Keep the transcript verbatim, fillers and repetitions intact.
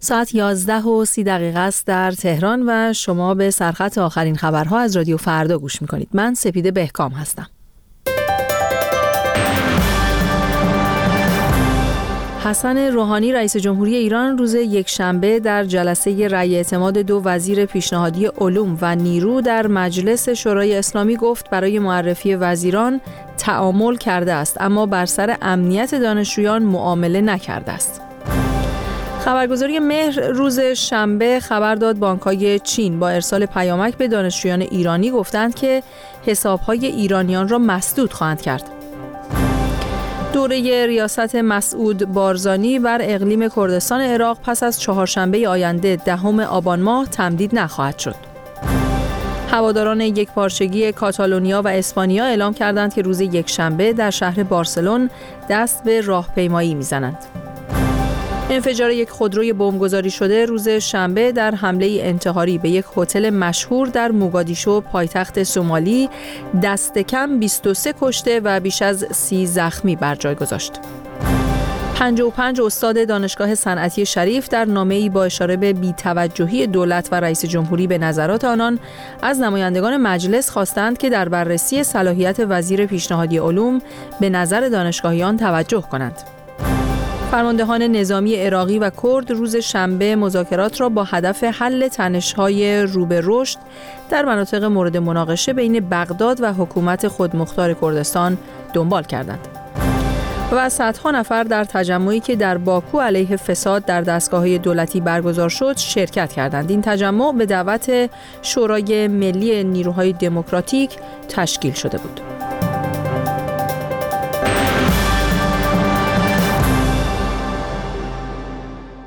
ساعت یازده و سی دقیقه است در تهران و شما به سرخط آخرین خبرها از رادیو فردا گوش میکنید. من سپیده بهکام هستم. حسن روحانی رئیس جمهوری ایران روز یکشنبه در جلسه رأی اعتماد دو وزیر پیشنهادی علوم و نیرو در مجلس شورای اسلامی گفت برای معرفی وزیران تعامل کرده است، اما بر سر امنیت دانشجویان معامله نکرده است. خبرگزاری مهر روز شنبه خبر داد بانک‌های چین با ارسال پیامک به دانشجویان ایرانی گفتند که حساب‌های ایرانیان را مسدود خواهند کرد. دوره ریاست مسعود بارزانی بر اقلیم کردستان عراق پس از چهارشنبه آینده دهم آبان ماه تمدید نخواهد شد. هواداران یکپارچگی کاتالونیا و اسپانیا اعلام کردند که روز یکشنبه در شهر بارسلون دست به راهپیمایی می‌زنند. انفجار یک خودروی بمبگذاری شده روز شنبه در حمله انتحاری به یک هتل مشهور در موگادیشو پایتخت سومالی دست کم بیست و سه کشته و بیش از سی زخمی بر جای گذاشت. پنجاه و پنج استاد دانشگاه صنعتی شریف در نامه‌ای با اشاره به بی‌توجهی دولت و رئیس جمهوری به نظرات آنان از نمایندگان مجلس خواستند که در بررسی صلاحیت وزیر پیشنهادی علوم به نظر دانشگاهیان توجه کنند. فرماندهان نظامی عراقی و کرد روز شنبه مذاکرات را با هدف حل تنش‌های رو به رشد در مناطق مورد مناقشه بین بغداد و حکومت خودمختار کردستان دنبال کردند. و صدها نفر در تجمعی که در باکو علیه فساد در دستگاه‌های دولتی برگزار شد شرکت کردند. این تجمع به دعوت شورای ملی نیروهای دموکراتیک تشکیل شده بود.